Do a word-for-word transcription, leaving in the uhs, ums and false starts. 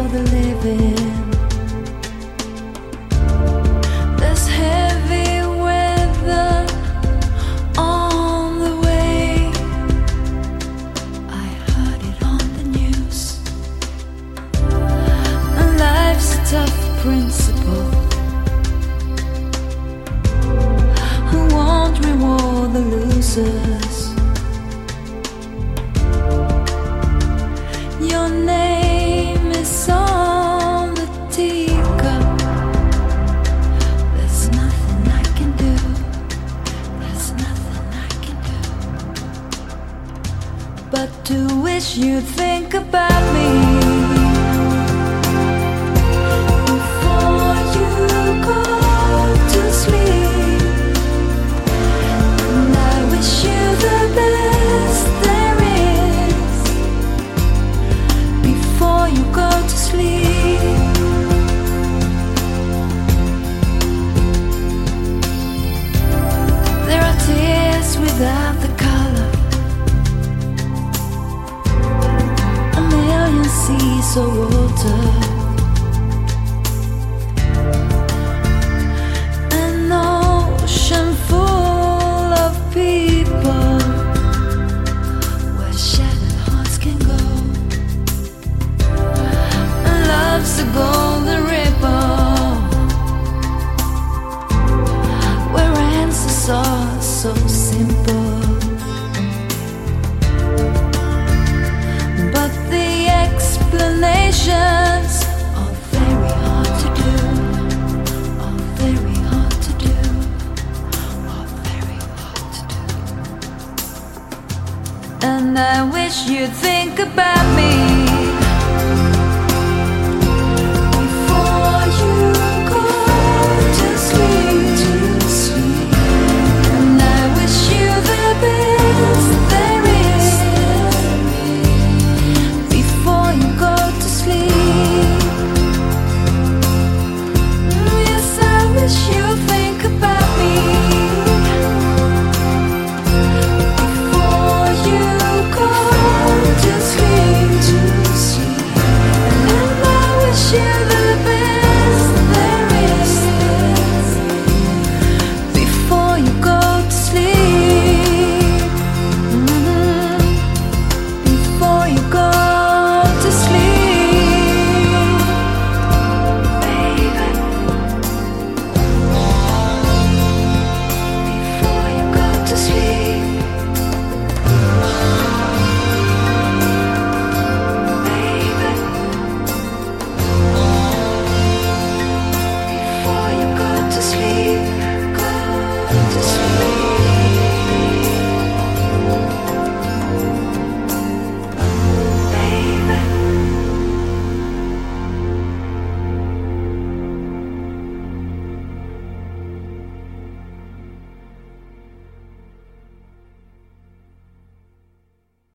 the living. There's heavy weather on the way. I heard it on the news. And life's a tough principle. Who won't reward the losers? Your name is on the teacup. There's nothing I can do. There's nothing I can do but to wish you'd think about me before you go to sleep. And I wish you the best there is before you go to sleep. There are tears without the color, a million seas of water, an ocean full of people where shattered hearts can go. Love's a golden ripple where answers are so simple, but the explanations are very hard to do, are very hard to do, are very hard to do. And I wish you'd think about me